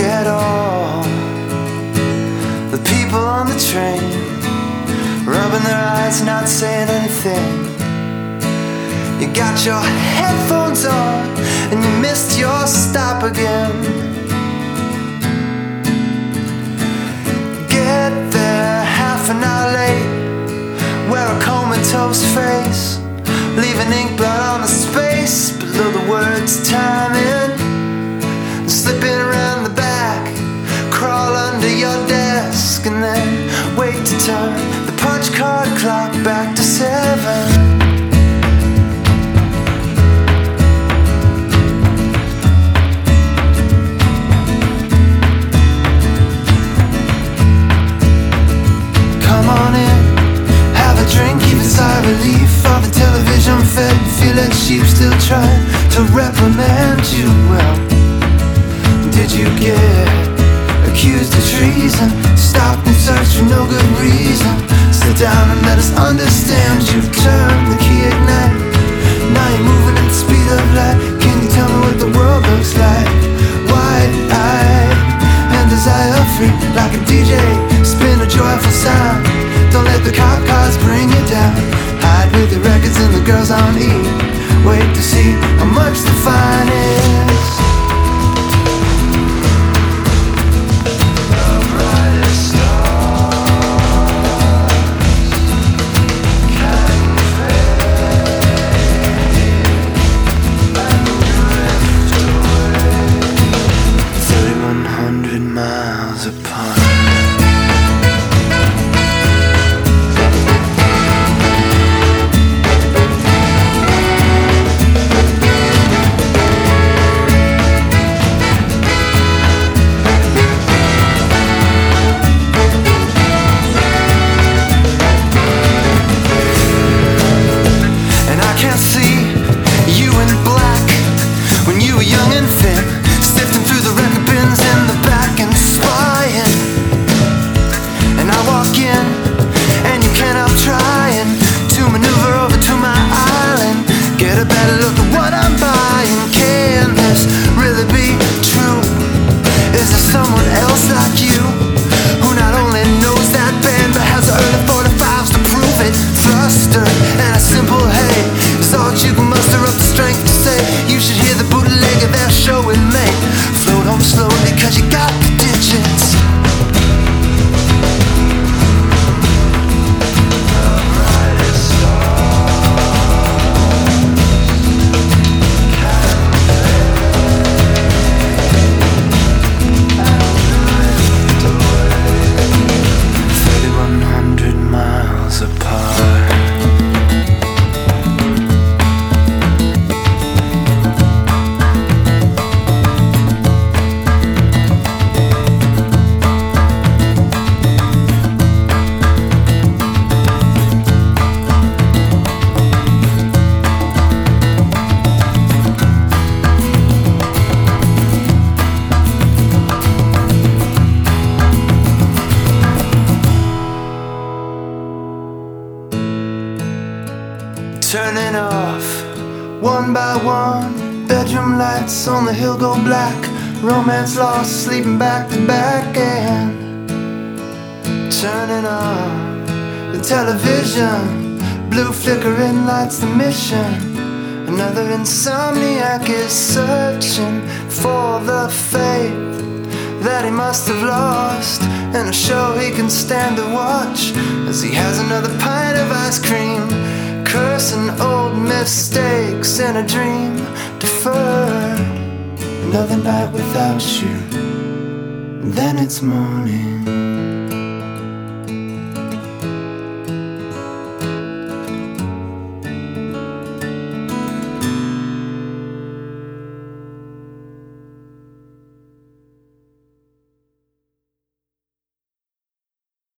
at all. The people on the train, rubbing their eyes, not saying anything. You got your headphones on and you missed your stop again. Get there half an hour late, wear a comatose face, leaving ink blot on the space below the words timing. Slipping around the back, crawl under your desk, and then wait to turn the punch card clock back to 7. Come on in, have a drink, keep a sigh of relief. All the television fed, feel like sheep still trying to reprimand you. Well, did you get accused of treason? Stopped and searched for no good reason. Sit down and let us understand. You've turned the key, ignite. Now you're moving at the speed of light. Can you tell me what the world looks like? Wide-eyed and desire-free, like a DJ, spin a joyful sound. Don't let the cop cars bring you down. Hide with the records and the girls on E. Wait to see how much the fine is. Turning off, one by one, bedroom lights on the hill go black. Romance lost, sleeping back to back. And turning on the television, blue flickering lights the mission. Another insomniac is searching for the faith that he must have lost, and a show he can stand to watch as he has another pint of ice cream, cursing old mistakes in a dream deferred. Another night without you, then it's morning.